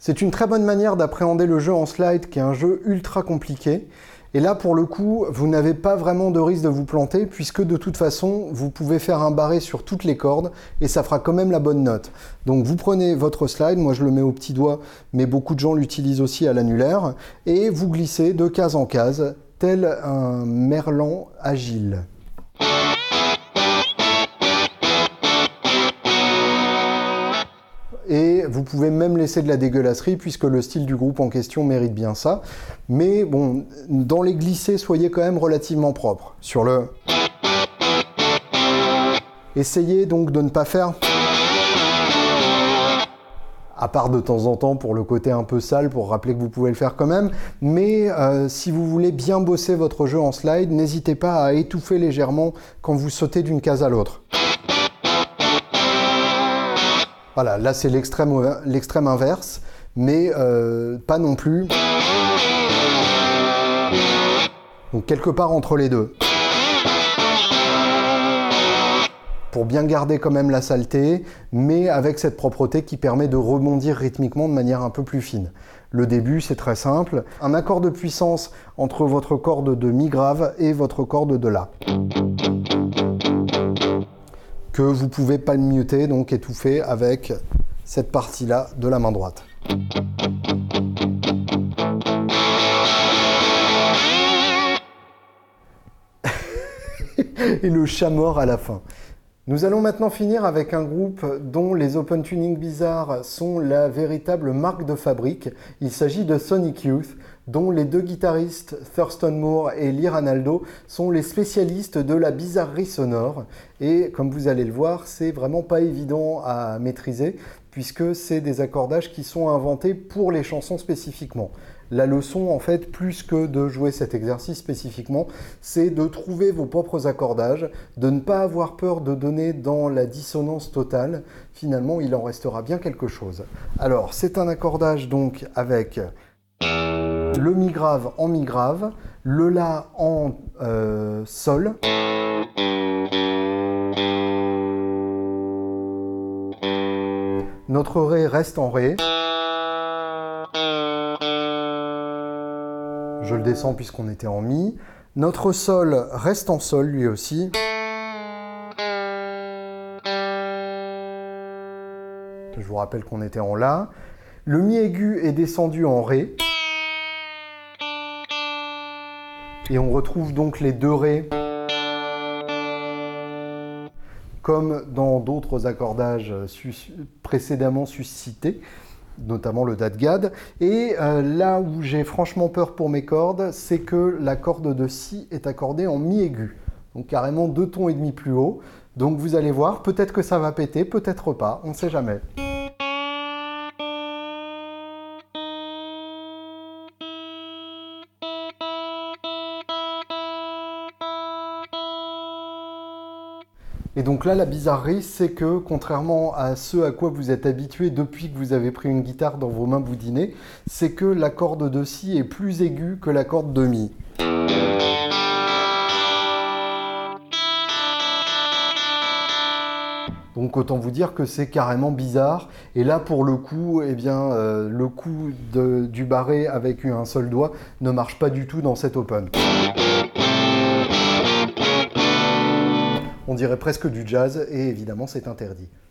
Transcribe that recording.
C'est une très bonne manière d'appréhender le jeu en slide, qui est un jeu ultra compliqué. Et là, pour le coup, vous n'avez pas vraiment de risque de vous planter, puisque de toute façon, vous pouvez faire un barré sur toutes les cordes, et ça fera quand même la bonne note. Donc vous prenez votre slide, moi je le mets au petit doigt, mais beaucoup de gens l'utilisent aussi à l'annulaire, et vous glissez de case en case, tel un merlan agile. Et vous pouvez même laisser de la dégueulasserie puisque le style du groupe en question mérite bien ça. Mais bon, dans les glissés, soyez quand même relativement propre. Sur le... Essayez donc de ne pas faire... À part de temps en temps pour le côté un peu sale, pour rappeler que vous pouvez le faire quand même. Mais si vous voulez bien bosser votre jeu en slide, n'hésitez pas à étouffer légèrement quand vous sautez d'une case à l'autre. Voilà, là c'est l'extrême inverse, mais pas non plus. Donc quelque part entre les deux. Pour bien garder quand même la saleté, mais avec cette propreté qui permet de rebondir rythmiquement de manière un peu plus fine. Le début, c'est très simple. Un accord de puissance entre votre corde de mi grave et votre corde de la. Que vous pouvez palmuter, donc étouffer avec cette partie-là de la main droite. Et le chat mort à la fin. Nous allons maintenant finir avec un groupe dont les Open Tuning Bizarre sont la véritable marque de fabrique. Il s'agit de Sonic Youth, dont les deux guitaristes Thurston Moore et Lee Ranaldo sont les spécialistes de la bizarrerie sonore. Et comme vous allez le voir, c'est vraiment pas évident à maîtriser, puisque c'est des accordages qui sont inventés pour les chansons spécifiquement. La leçon, en fait, plus que de jouer cet exercice spécifiquement, c'est de trouver vos propres accordages, de ne pas avoir peur de donner dans la dissonance totale. Finalement, il en restera bien quelque chose. Alors, c'est un accordage donc avec le mi grave en mi grave, le la en sol, notre ré reste en ré. Je le descends puisqu'on était en mi. Notre sol reste en sol lui aussi. Je vous rappelle qu'on était en la. Le mi aigu est descendu en ré. Et on retrouve donc les deux ré comme dans d'autres accordages précédemment suscités, notamment le dadgad. Et là où j'ai franchement peur pour mes cordes, c'est que la corde de si est accordée en mi aigu. Donc carrément 2 tons et demi plus haut. Donc vous allez voir, peut-être que ça va péter, peut-être pas, on ne sait jamais. Et donc là, la bizarrerie, c'est que, contrairement à ce à quoi vous êtes habitué depuis que vous avez pris une guitare dans vos mains boudinées, c'est que la corde de si est plus aiguë que la corde de mi. Donc autant vous dire que c'est carrément bizarre. Et là, pour le coup, eh bien, le coup du barré avec un seul doigt ne marche pas du tout dans cet open. On dirait presque du jazz, et évidemment c'est interdit.